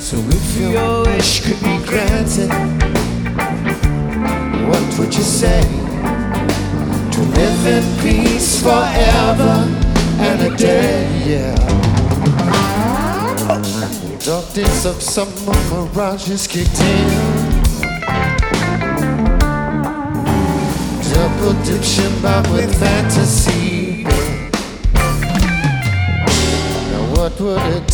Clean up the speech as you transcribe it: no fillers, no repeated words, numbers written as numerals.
So if your wish could be granted, what would you say? To live in peace forever and a day, yeah. Dark days of summer, mirages kicked in. Double dip bound with fantasy. Now what would it